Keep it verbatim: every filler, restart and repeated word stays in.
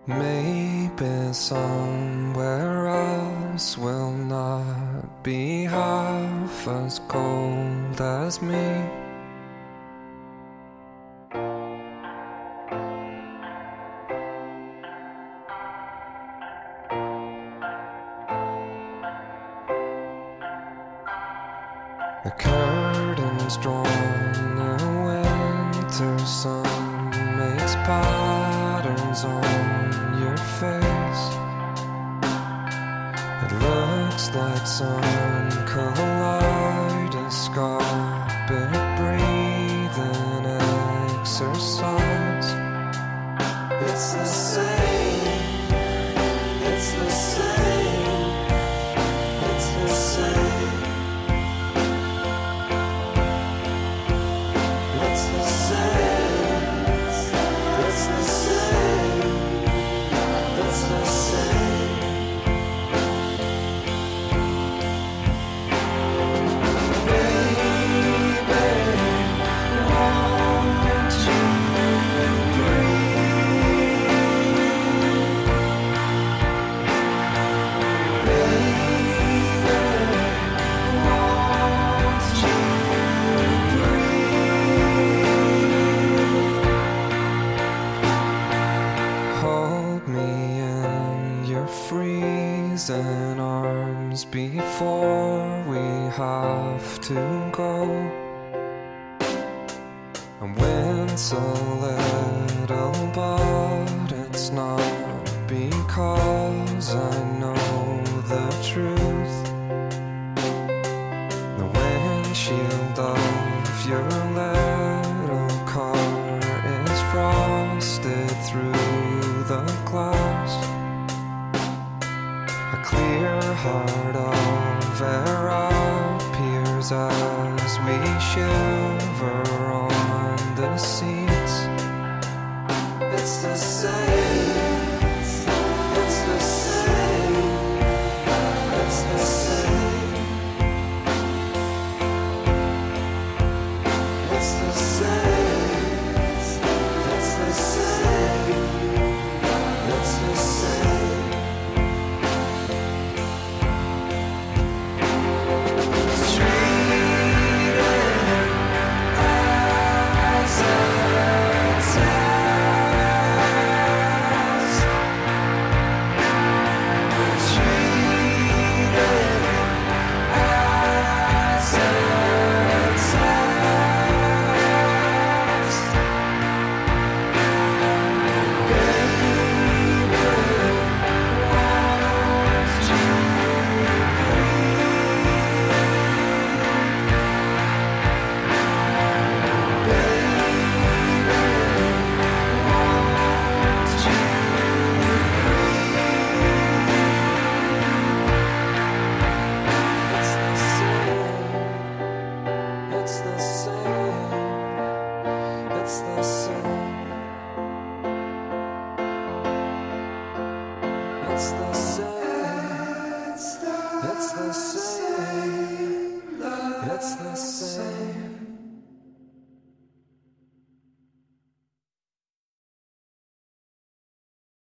Maybe somewhere else will not be half as cold as me. The curtains drawn, the winter sun makes patterns on your face. It looks like some kaleidoscopic breathing exercise. It's the same, it's the same, it's the same. It's the same, it's the same, it's the same. Baby, won't you breathe? Baby, won't you hold me in your freezing arms before we have to go, and wince a little, but it's not because I know the truth. The windshield of your little car is frosted through the glass. A clear heart of air appears as we shiver on the seats. It's the same, it's the same, it's the same. It's the same, it's the same, it's the same. It's the same, it's the same, it's the same, it's the same, it's the same.